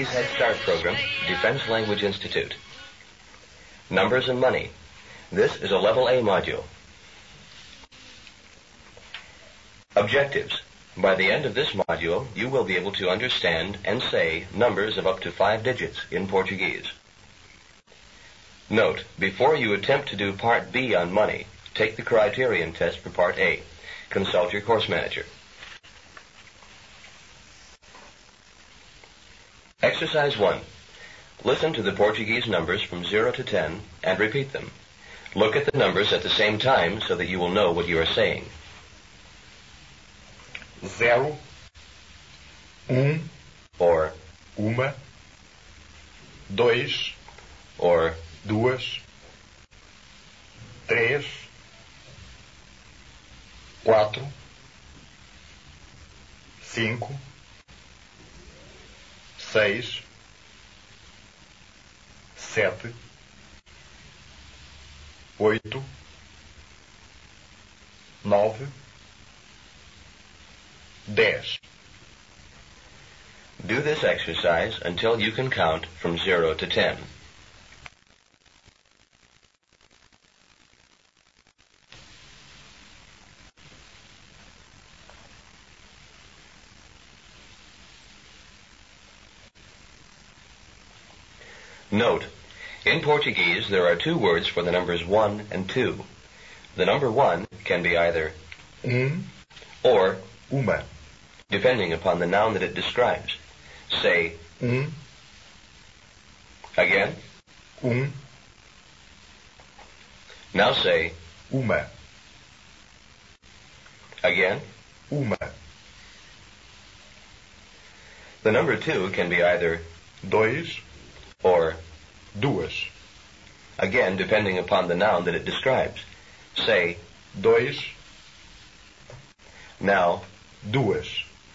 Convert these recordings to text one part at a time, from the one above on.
Portuguese Head Start program, Defense Language Institute. Numbers and Money. This is a Level A module. Objectives. By the end of this module, you will be able to understand and say numbers of up to 5 digits in Portuguese. Note, before you attempt to do Part B on money, take the criterion test for Part A. Consult your course manager. Exercise 1. Listen to the Portuguese numbers from 0 to 10 and repeat them. Look at the numbers at the same time so that you will know what you are saying. 0, or uma, 2, or duas, 3, 4, 5, 6, 7, 8, 9, 10. Do this exercise until you can count from 0 to 10. Note, in Portuguese there are 2 words for the numbers 1 and 2. The number 1 can be either or uma, depending upon the noun that it describes. Say, again. Now say, uma, again. uma, The number 2 can be either 2, or duas, again depending upon the noun that it describes. Say, 2, now. duas,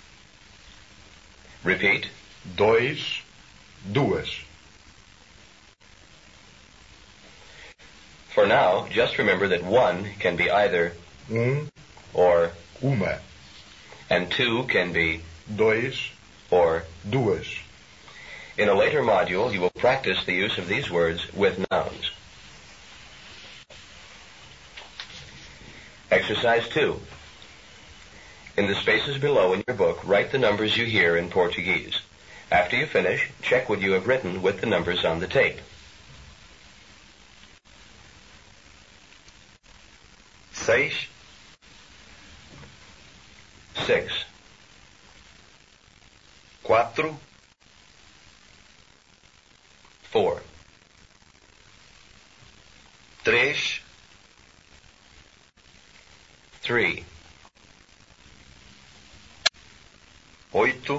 Repeat. 2, duas. For now, just remember that 1 can be either or, Uma, and 2 can be 2, or. duas. In a later module, you will practice the use of these words with nouns. Exercise 2. In the spaces below in your book, write the numbers you hear in Portuguese. After you finish, check what you have written with the numbers on the tape. 6, 6, 4, 4, 3, 3, 8,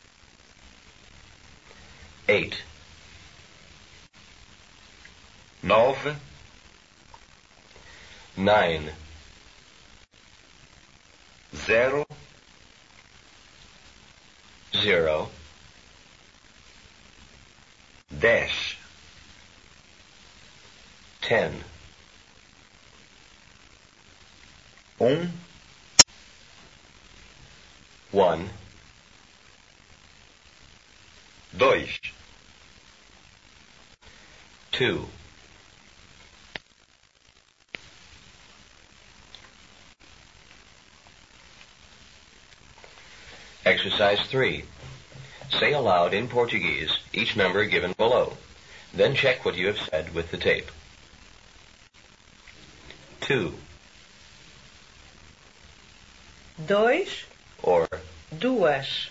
8, 9, 9, 0, 0, 10, 10, 1, 1, 2, 2. Exercise 3. Say aloud in Portuguese each number given below. Then check what you have said with the tape. 2, 2, or duas,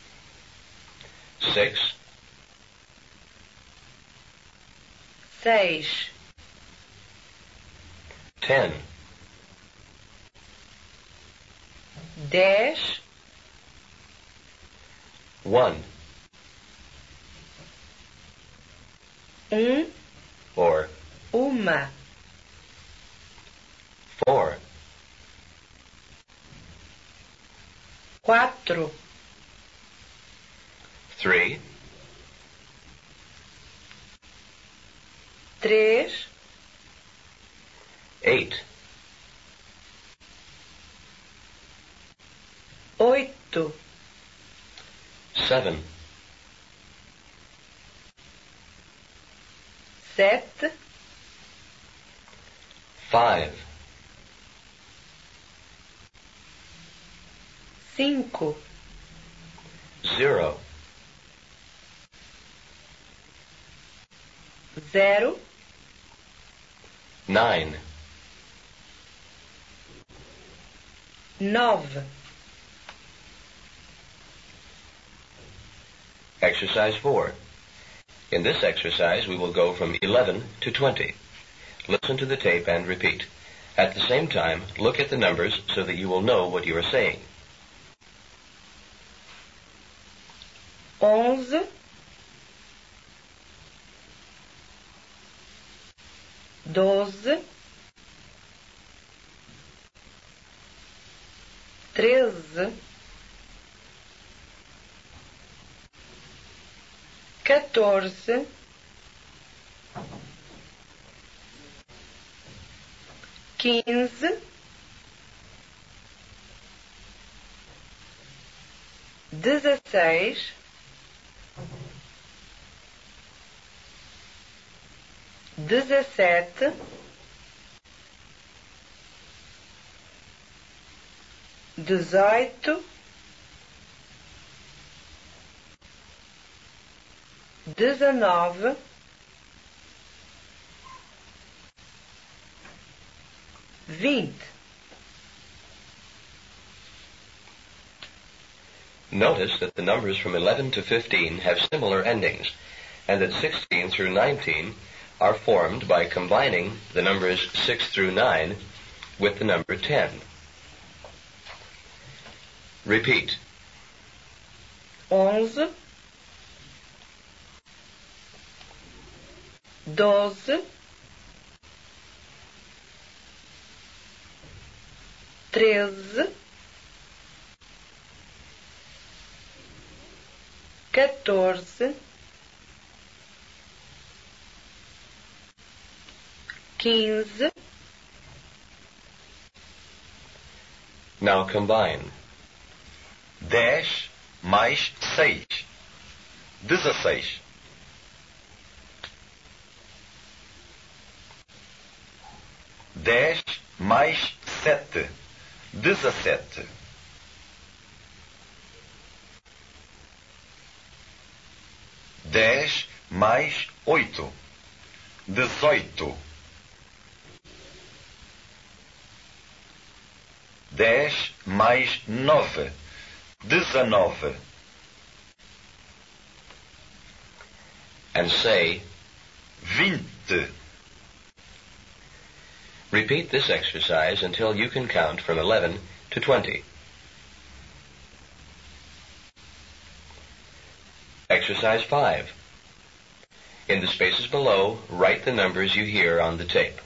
6, 6, 10, 10, 1, or uma, 4, 4, 3, 3, 8, 8, 7, 7, 5, 5, 0, 0, 9, 9. Exercise 4. In this exercise, we will go from 11 to 20. Listen to the tape and repeat. At the same time, look at the numbers so that you will know what you are saying. 11, 12, 13, 14, 15, 16, 17, 18, 19, 20. Notice that the numbers from 11 to 15 have similar endings, and that 16 through 19 are formed by combining the numbers 6 through 9 with the number 10. Repeat. 11, 12, 13, 14, 15. Now combine. 10 mais 6. 16. 10 mais 7. 17. 10 mais 8. 18. 10 mais 9. 19. And say, 20. repeat this exercise until you can count from 11 to 20. Exercise 5. In the spaces below, write the numbers you hear on the tape.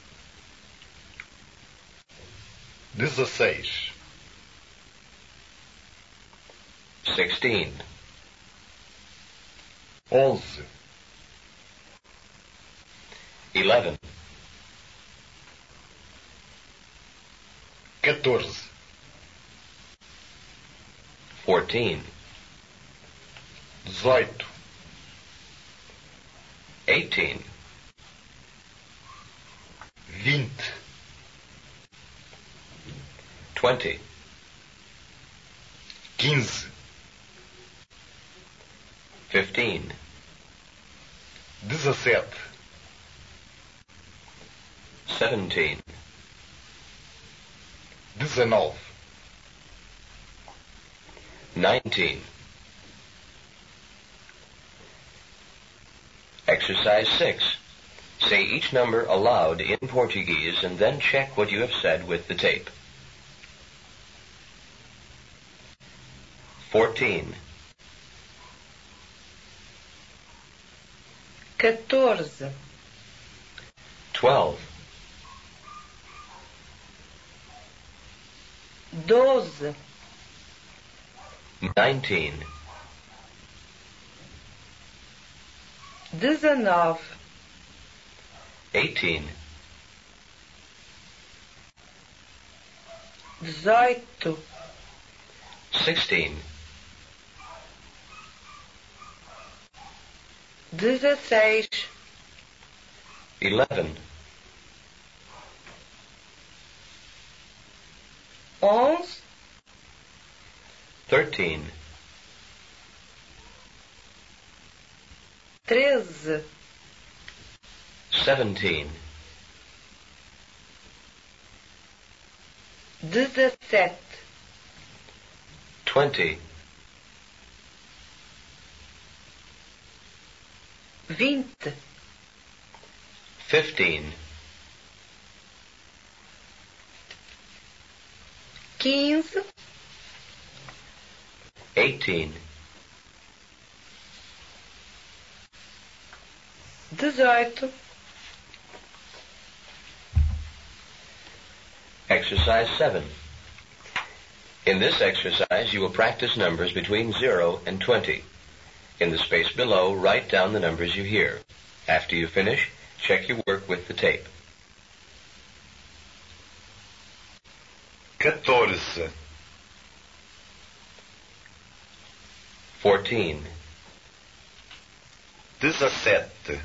16, 16, 11, 11, 14, 14, 18, 18, 20, 20, 15, 15, 17, 17, 19, 19. Exercise 6. Say each number aloud in Portuguese and then check what you have said with the tape. 14, 14, 12, 12, 19, 19, 18, 18, 16, 16, 11, 11, 13, 13, 17, 17, 20, 20, 15, 15, 18, 18. Exercise 7. In this exercise, you will practice numbers between 0 and 20. In the space below, write down the numbers you hear. After you finish, check your work with the tape. 14, 14, 17,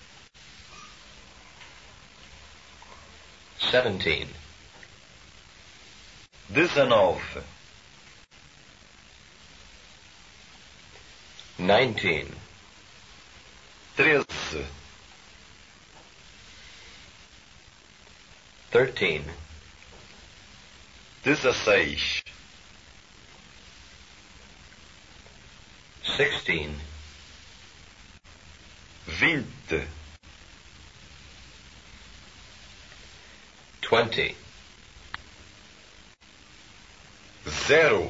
17, 19, 19, 13, 13, 16, 16, 20, 20, 0,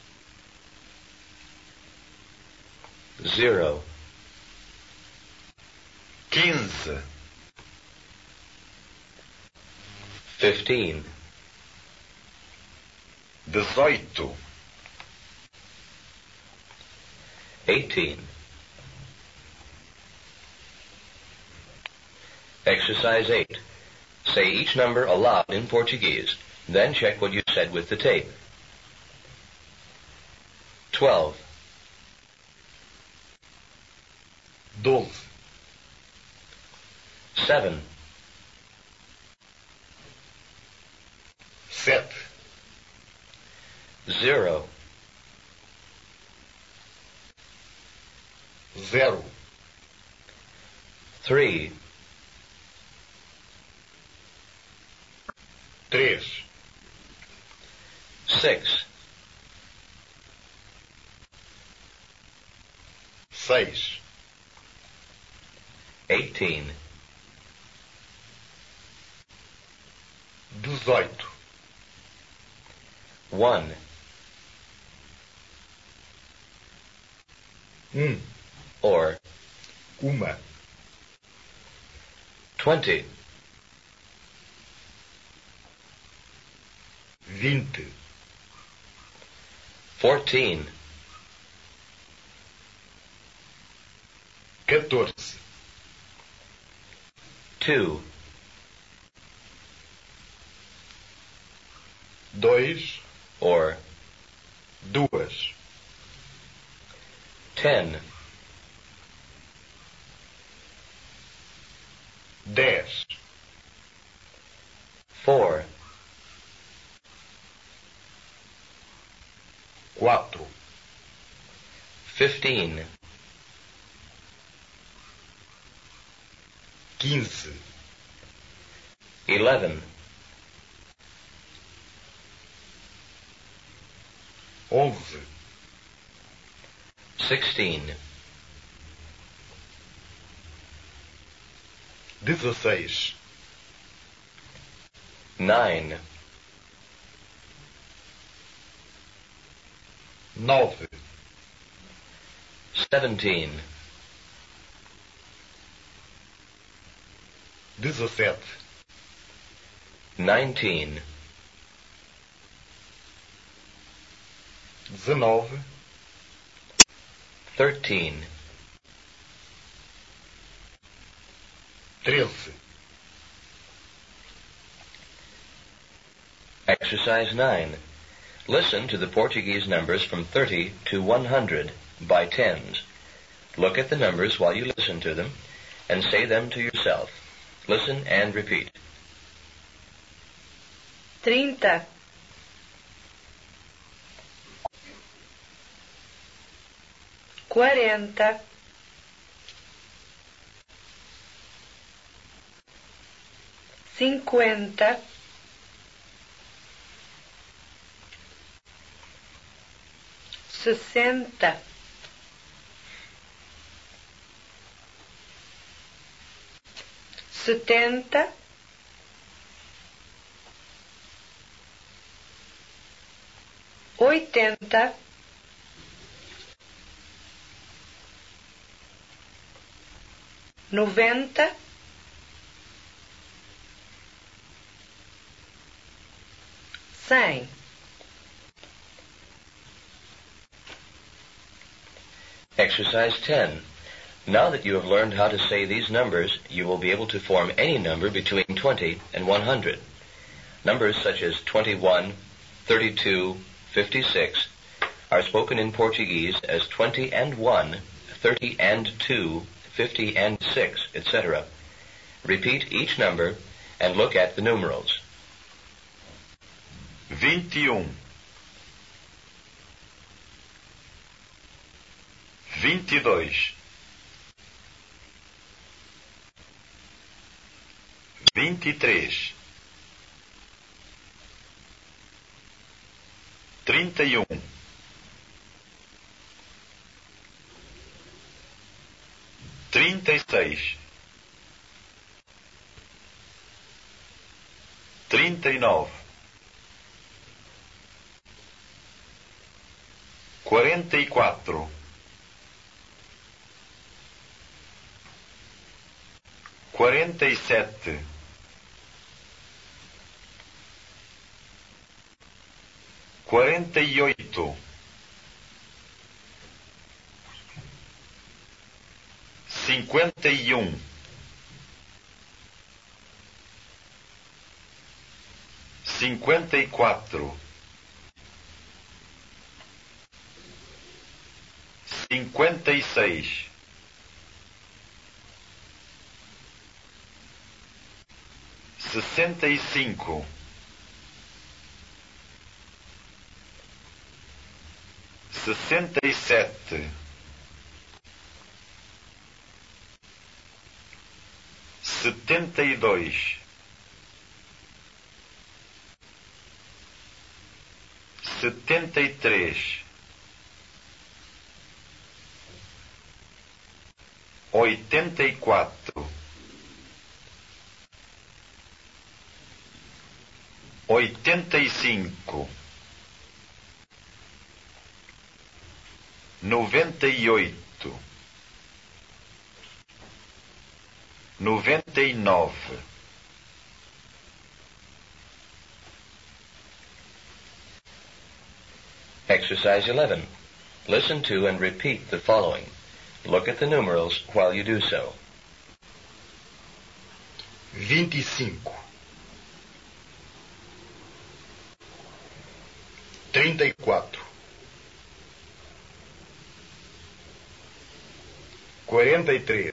0, 15, 15, 18, 18. Exercise 8. Say each number aloud in Portuguese. Then check what you said with the tape. 12, 12, 7, 7, 0, 0, 3, 3, 6, 6, 18, 18, 1, or 1, 20, 20, 14, 14, 2, 2, or 2, 10, 10, 4, 4, 15, 15, 11, 11, 16, 16, 9, 9, 17, 17, 19, 19, 13, 13. Exercise 9. Listen to the Portuguese numbers from 30 to 100 by tens. Look at the numbers while you listen to them and say them to yourself. Listen and repeat. 30, 40, 50, 60, 70, 80, 90, 100. Exercise 10. Now that you have learned how to say these numbers, you will be able to form any number between 20 and 100. Numbers such as 21, 32, 56 are spoken in Portuguese as 20 and 1, 30 and 2, 50 and 6, etc. Repeat each number and look at the numerals. 21, 22, 23, 31, 36, 39, 44, 47, 48, 51, 54, 56, 65, 67, 72, 73, 84, 85, 98, 99. Exercise 11. Listen to and repeat the following. Look at the numerals while you do so. 25, 34, 43,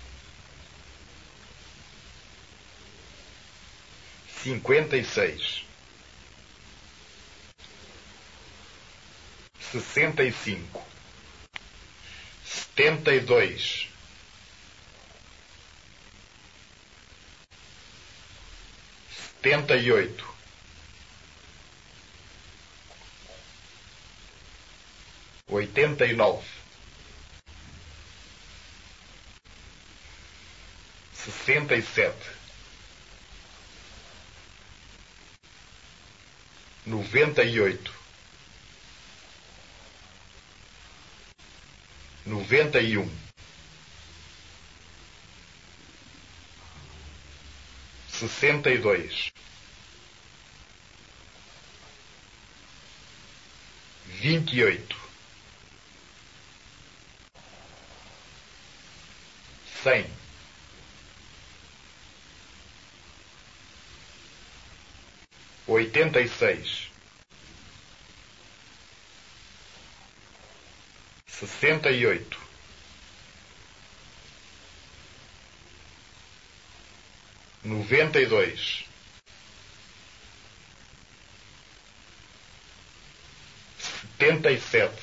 56, 65, 72, 78, 89, 67, 98, 91, 62, 28, 100, 86, 68, 92, 77,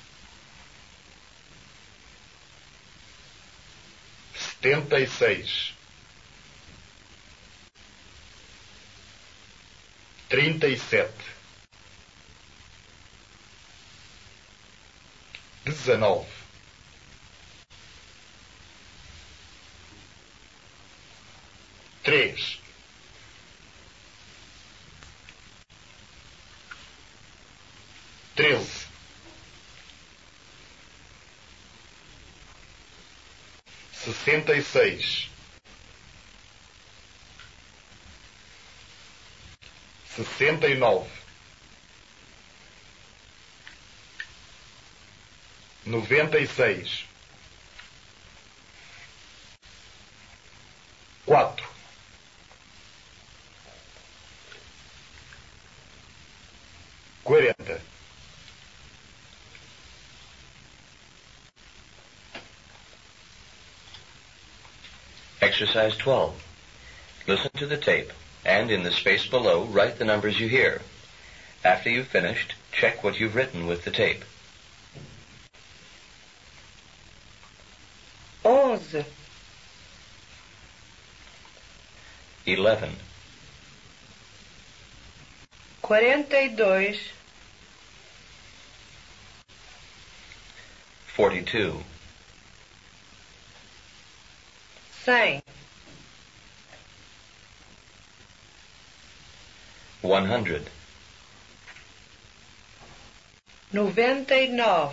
76, 37, 19, 3, 13, 66, 69, 96, 4, 40, Exercise 12. Listen to the tape and in the space below write the numbers you hear. After you've finished, check what you've written with the tape. 11, 11, 42, 42, 100, 100, 99,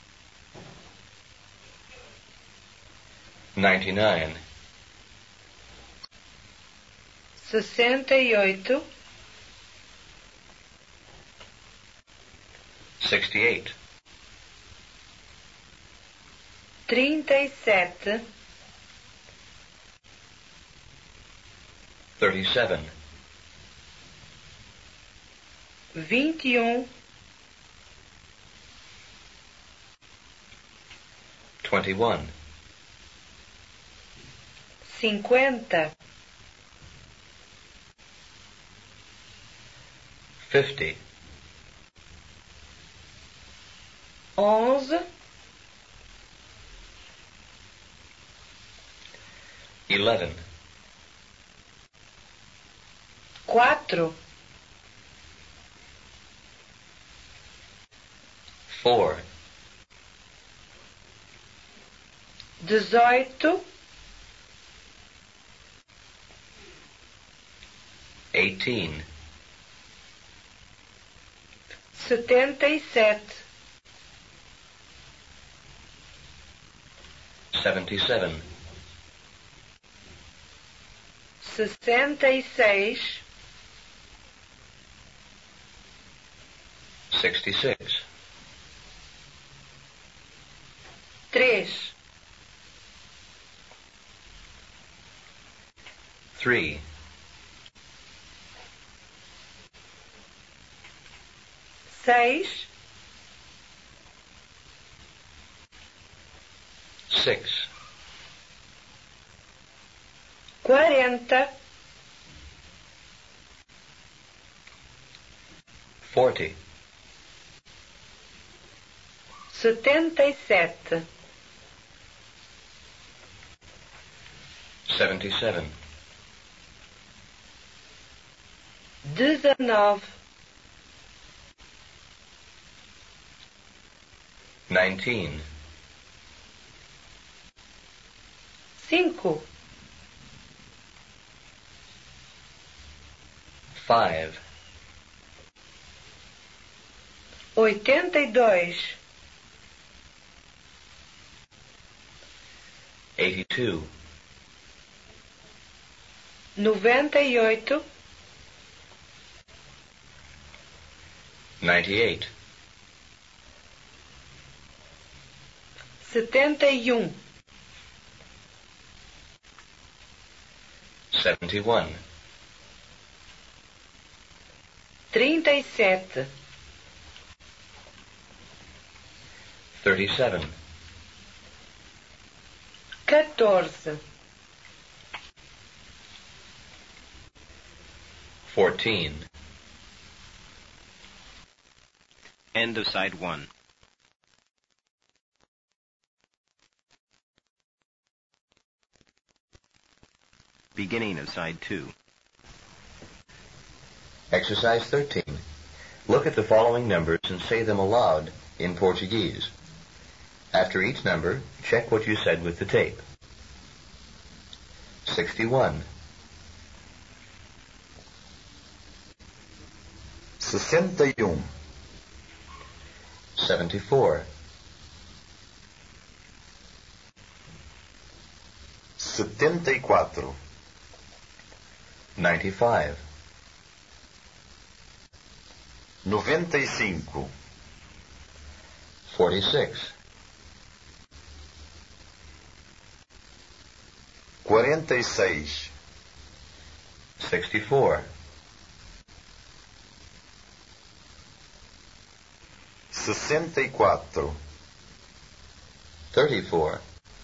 99, 68, 68, 37, 37, 21, 21, 50, 50, 11, 11, 4, 4, 18, 18, 77, 77, 66, 66, 3, 3, 6, 6, 40, 40, 77, 77, 19, 19, 5, 5, 82, 82, 98, 98, 71, 71, 37, 37, 14, 14. End of side 1. Beginning of side 2. Exercise 13. Look at the following numbers and say them aloud in Portuguese. After each number, check what you said with the tape. 61, 61, 74, 74, 95, 95, 46, 46, 64, 64, 34,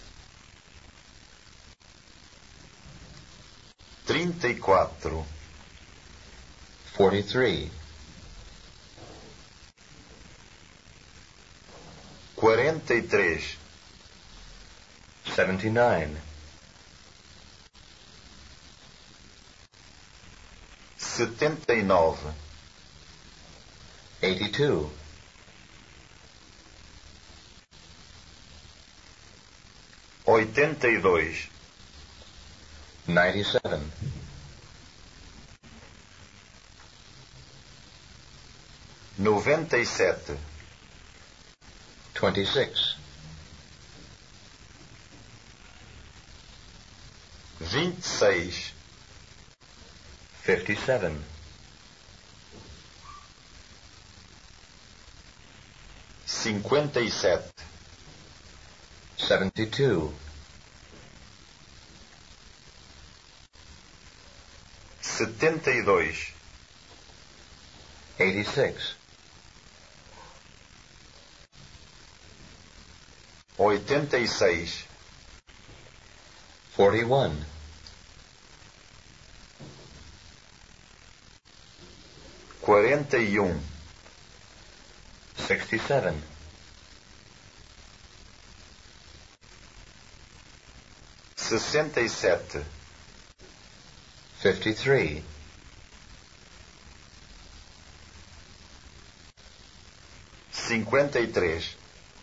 34, 43, 43, 79, 79, 82, 82, 97, 97, 26, 26, 57, 57, 72, 72, 86, 86, 41, 41, 67, 67, 53, 53,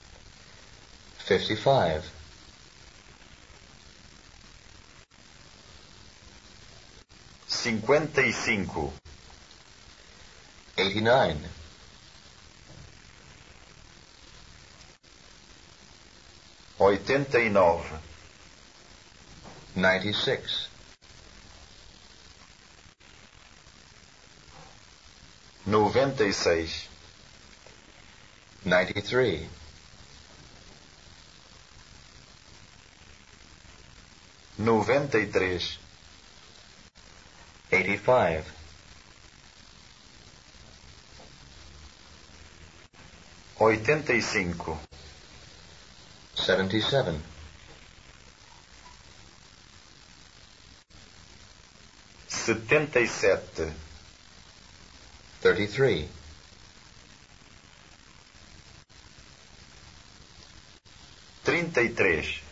55, 55, 89, 89, 96, 96, 93, 93, 85, 85, 77, 77, 33, 33.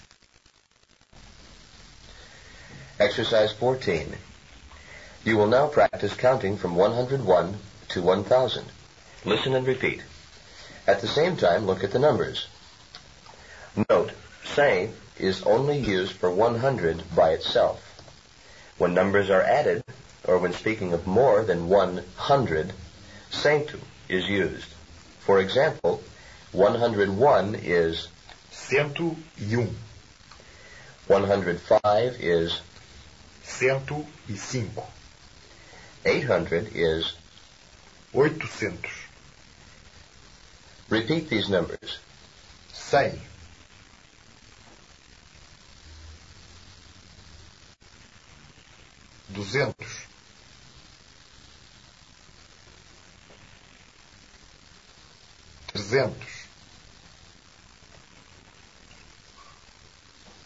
Exercise 14. You will now practice counting from 101 to 1000. Listen and repeat. At the same time, look at the numbers. Note, say is only used for 100 by itself. When numbers are added, or when speaking of more than 100, cento is used. For example, 101 is 101, 105 is 105, 800 is. 800, Repeat these numbers. 100, 200, 300,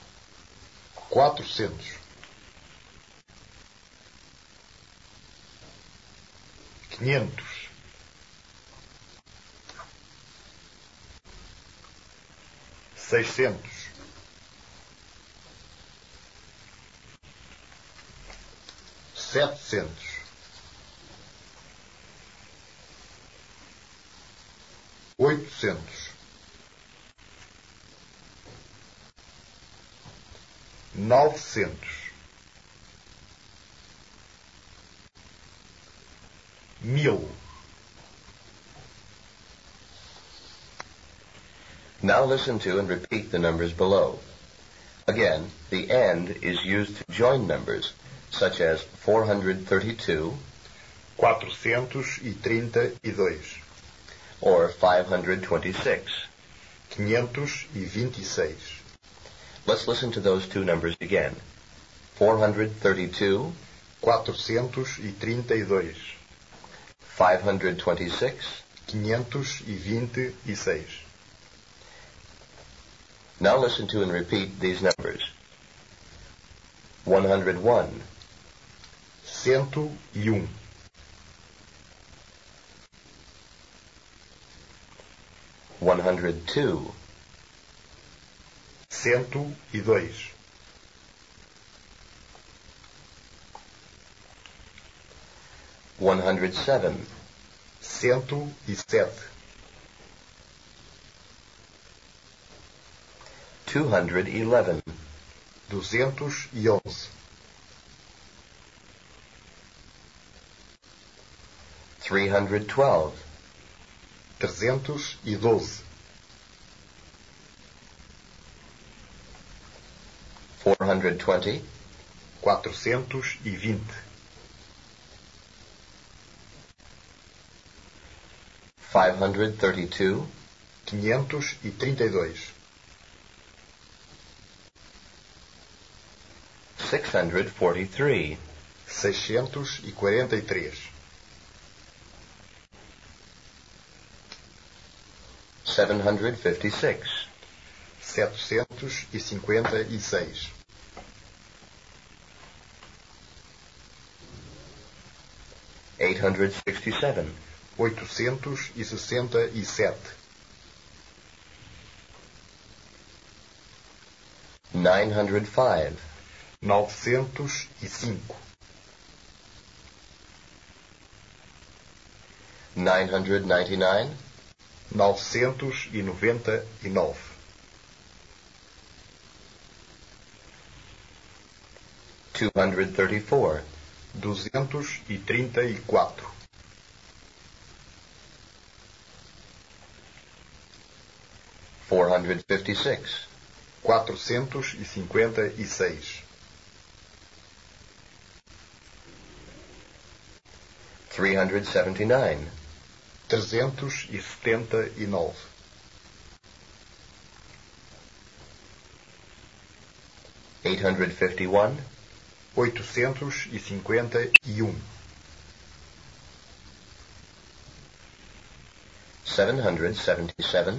400, 500, 600, 700, 800, 900, 1000. Now listen to and repeat the numbers below. Again, the and is used to join numbers, such as 432 432, or 526. 526. Let's listen to those two numbers again. 432, 432, 526. 526. Now listen to and repeat these numbers. 101, 101, 102, 102, 107, 107, 211, 211, 312, 312, 420, 420, 532, 532, 643, 643, 756, 756, 867, 867, 905, 905, 999, 999, 234, 234, 456, 456, 379, 379, 851, 851, 777,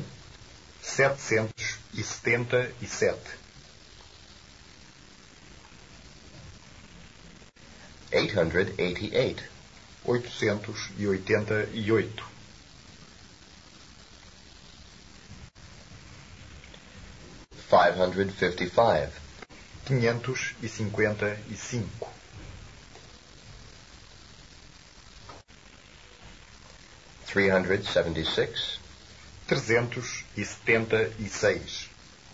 777, 888, 888, 555, 555, 376, 376,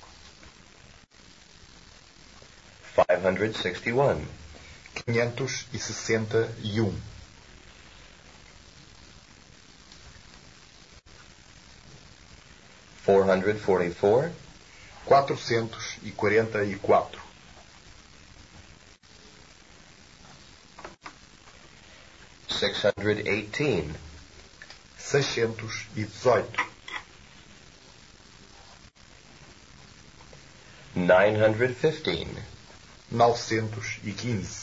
561, 561, 444, 444, 618, 618, 915, 915,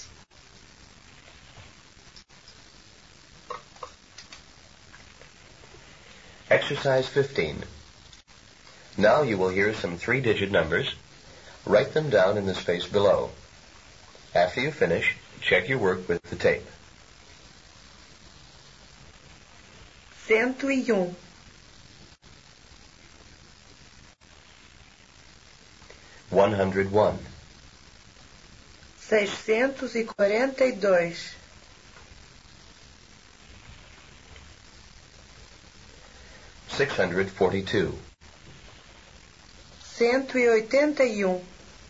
Exercise 15. Now you will hear some 3-digit numbers. Write them down in the space below. After you finish, check your work with the tape. 101, 101, 642, 642, 181,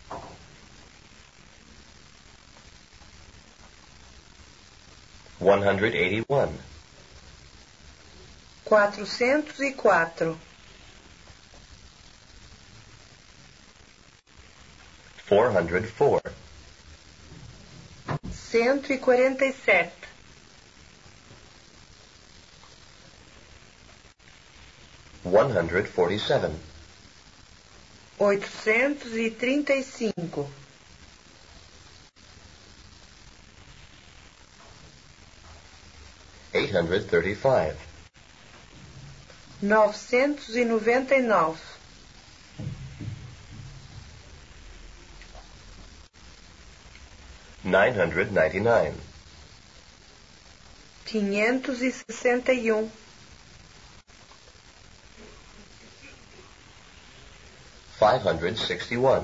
181, 404, 404, 147, 147, 835, 835, 999, 999, 561, 561,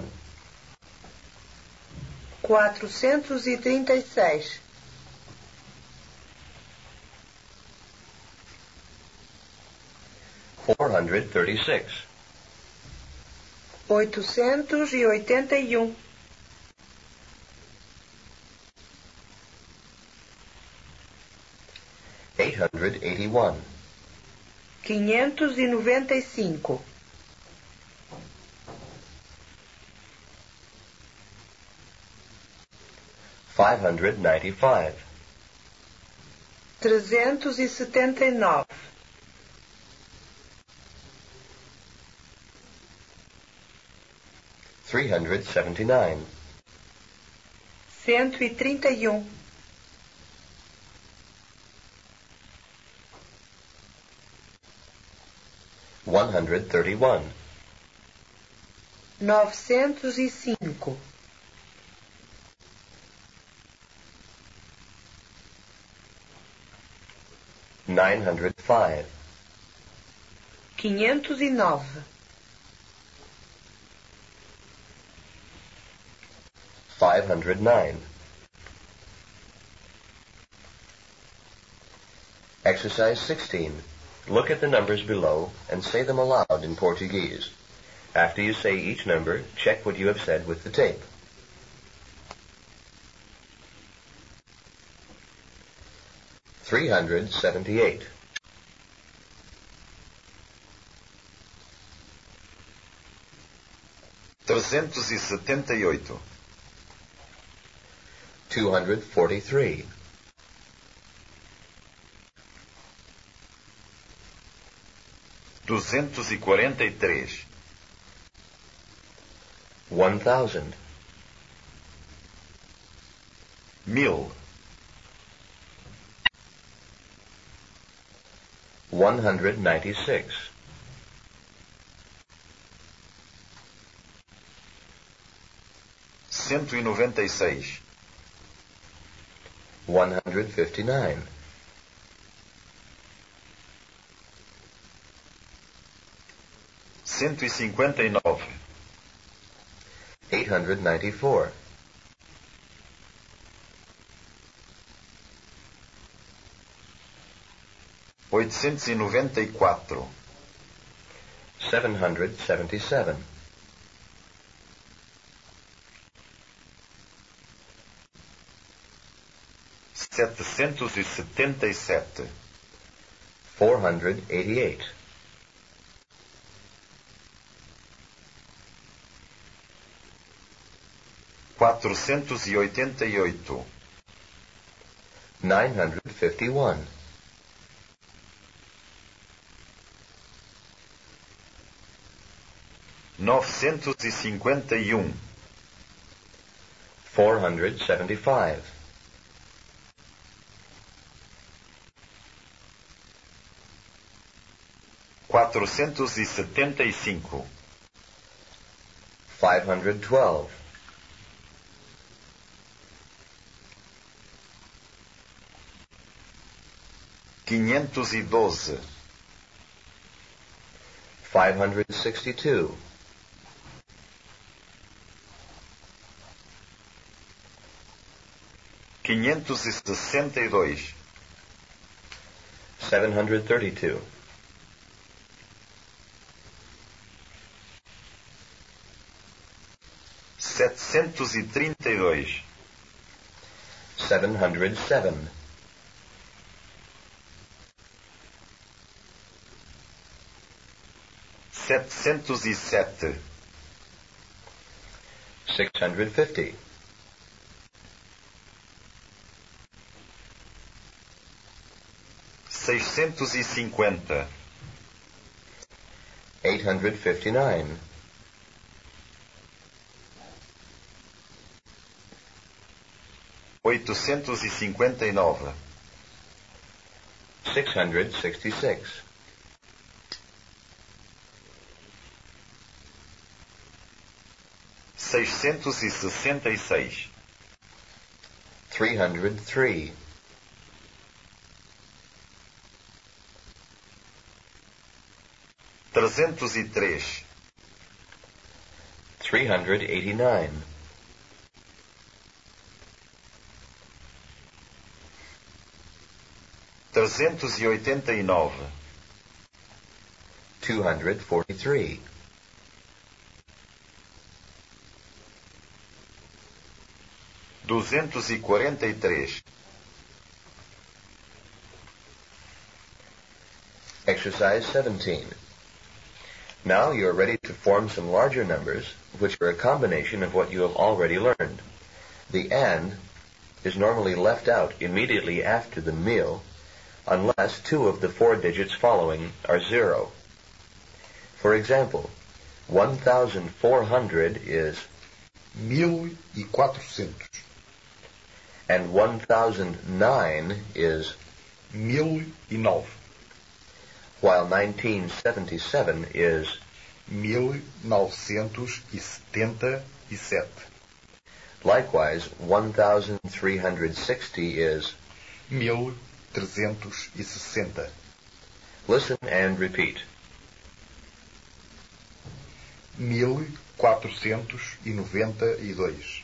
436, 436, 881, 881, 595, 595, 379, 379, 131, 131, 905, 905, 509, 509. Exercise 16. Look at the numbers below and say them aloud in Portuguese. After you say each number, check what you have said with the tape. $378, 378, 243, 243, 1,000, 1000, 196, 196, 159, 159, 894, 894, 777, 777, 488, 488, 951, 951, 475, 475, 512, 512, 562, 562, 732, 732, 707, 707, 650, 650, 859, 859, 666, 666, 303, 303, 389, 389, 243, 243. Exercise 17. Now you are ready to form some larger numbers, which are a combination of what you have already learned. The and is normally left out immediately after the meal, unless two of the four digits following are 0. For example, 1,400 is 1.400, and 1,009 is, 1.009, while 1977 is, 1977. likewise 1,360 is. 1360. Listen and repeat. 1492.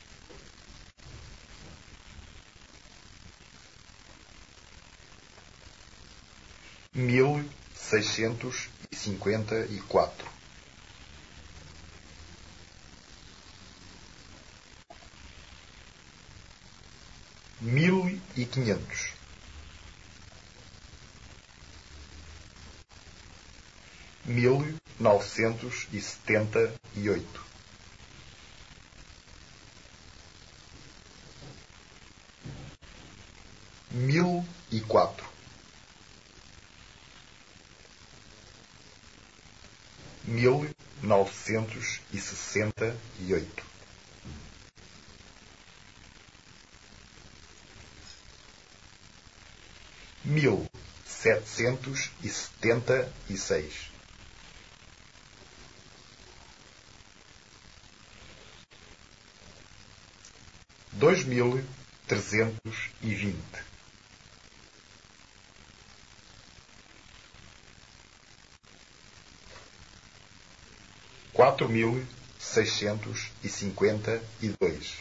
1654. 1500. 1978. 1004. 1968. 1776. 2320. 4652.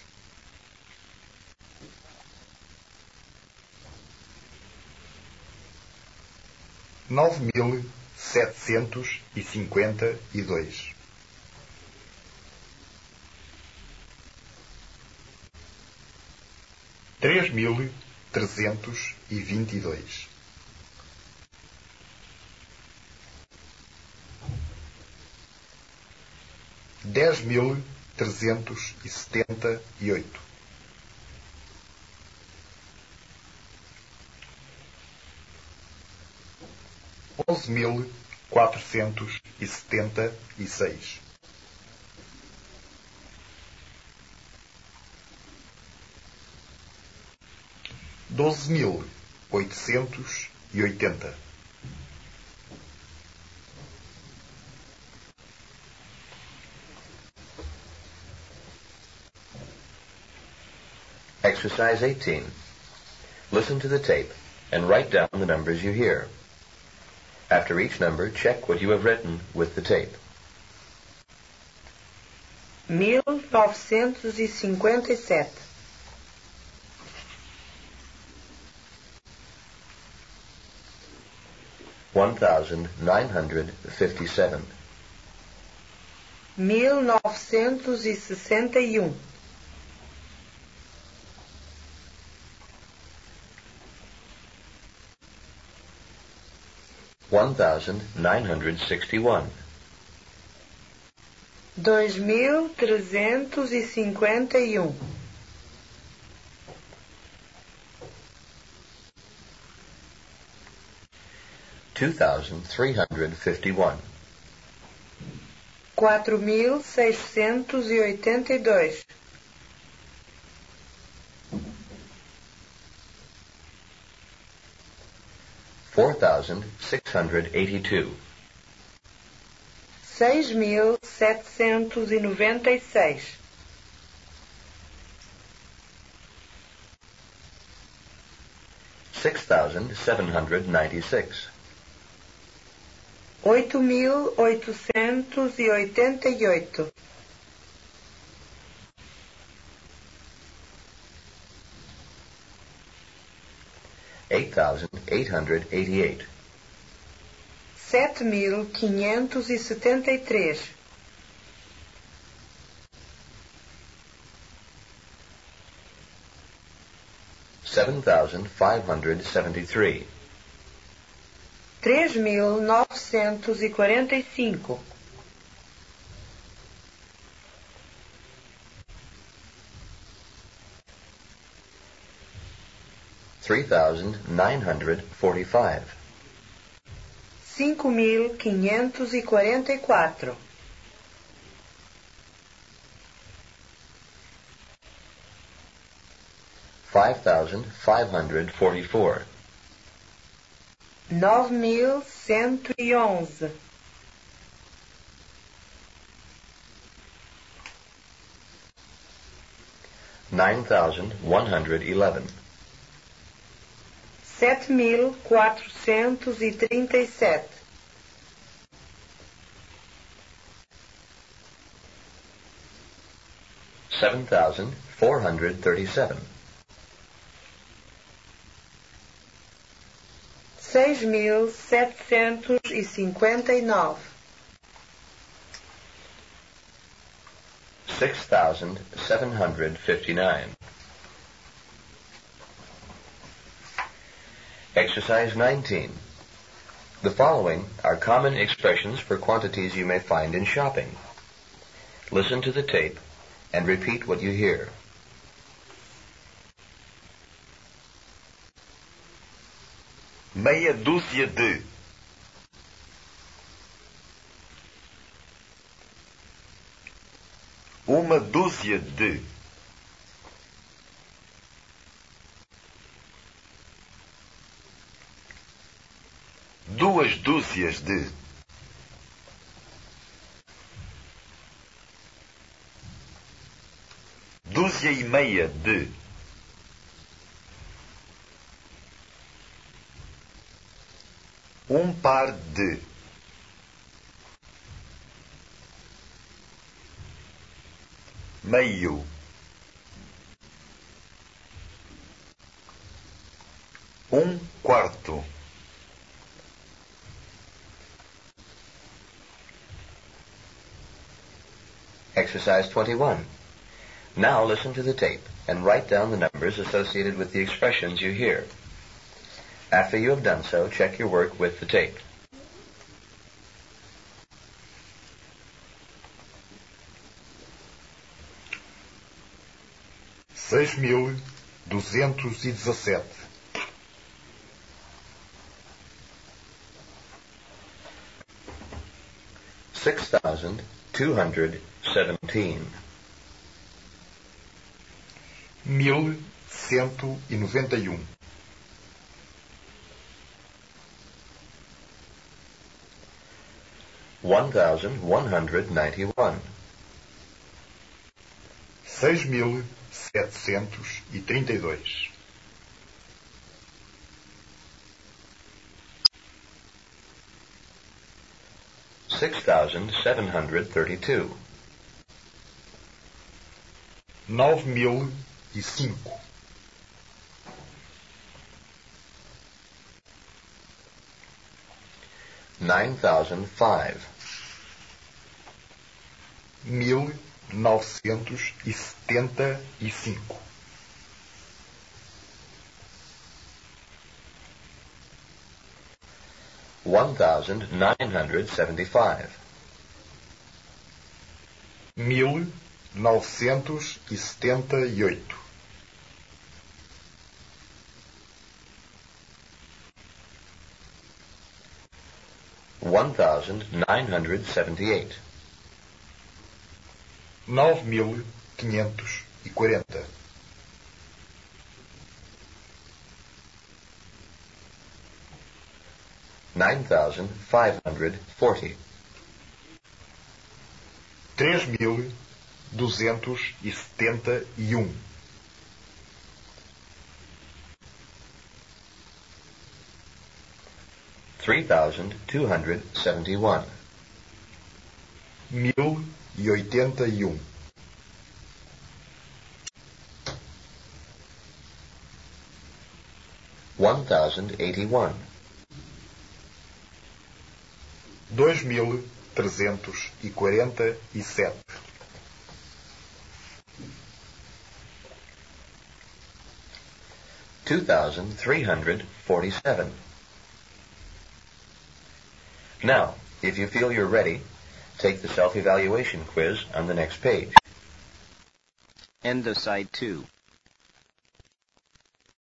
9752. 3322. 10.378. 11.476. 12.880. 'Exercise 18. Listen to the tape and write down the numbers you hear. After each number, check what you have written with the tape. 1957. 1957. 1961. 1961. 2351. 2351. 4682. 4682. 6796. 6796. 8888. 8888. 7573. 7573. 3945. 3945. 5544. 5544. 9111. 9111. 7437. 7437. 6759. 6759. Exercise 19. The following are common expressions for quantities you may find in shopping. Listen to the tape and repeat what you hear. Meia dúzia de. Uma dúzia de. Duas dúzias de. Dúzia e meia de. Um par de. Meio. Um quarto. Exercise 21. Now listen to the tape and write down the numbers associated with the expressions you hear. After you have done so, check your work with the tape. Seis mil duzentos e 6,217. 1191. 1,191. 6732. 6,732. 9.005. 9,005. 1975. 1,975. 1978. 1,978. 9.540. 9,540. 3.271. 3,271. 1.081. 1,081. 2.347. 2,347. Now, if you feel you're ready, take the self-evaluation quiz on the next page. End of side 2.